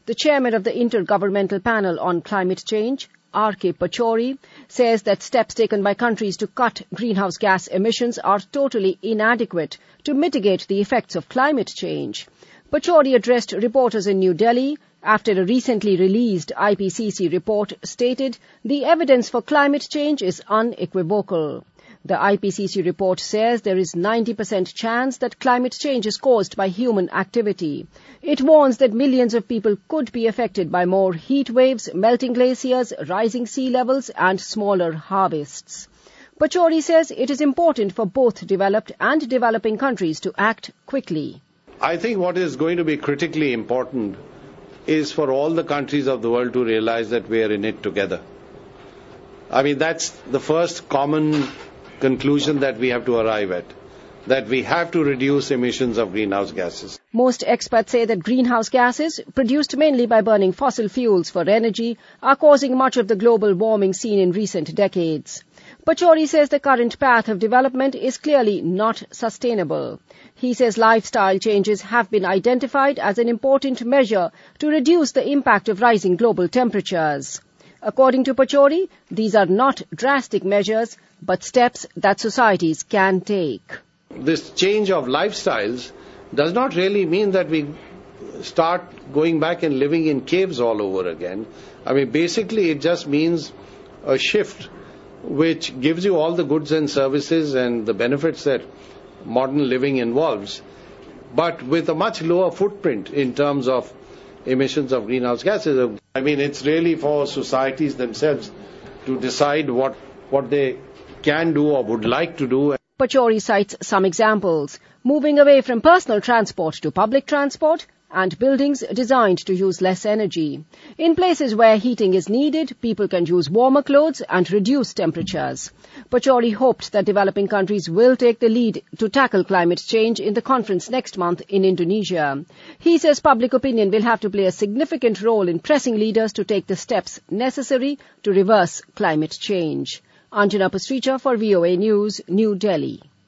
The chairman of the Intergovernmental Panel on Climate Change, R.K. Pachauri, says that steps taken by countries to cut greenhouse gas emissions are totally inadequate to mitigate the effects of climate change. Pachauri addressed reporters in New Delhi after a recently released IPCC report stated the evidence for climate change is unequivocal. The IPCC report says there is 90% chance that climate change is caused by human activity. It warns that millions of people could be affected by more heat waves, melting glaciers, rising sea levels and smaller harvests. Pachauri says it is important for both developed and developing countries to act quickly. I think what is going to be critically important is for all the countries of the world to realize that we are in it together. I mean, that's the first common conclusion that we have to arrive at, that we have to reduce emissions of greenhouse gases. Most experts say that greenhouse gases, produced mainly by burning fossil fuels for energy, are causing much of the global warming seen in recent decades. Pachauri says the current path of development is clearly not sustainable. He says lifestyle changes have been identified as an important measure to reduce the impact of rising global temperatures. According to Pachauri, these are not drastic measures, but steps that societies can take. This change of lifestyles does not really mean that we start going back and living in caves all over again. I mean, basically it just means a shift which gives you all the goods and services and the benefits that modern living involves, but with a much lower footprint in terms of emissions of greenhouse gases. I mean, it's really for societies themselves to decide what they can do or would like to do. Pachauri cites some examples: moving away from personal transport to public transport and buildings designed to use less energy. In places where heating is needed, people can use warmer clothes and reduce temperatures. Pachauri hoped that developing countries will take the lead to tackle climate change in the conference next month in Indonesia. He says public opinion will have to play a significant role in pressing leaders to take the steps necessary to reverse climate change. Anjana Pasricha for VOA News, New Delhi.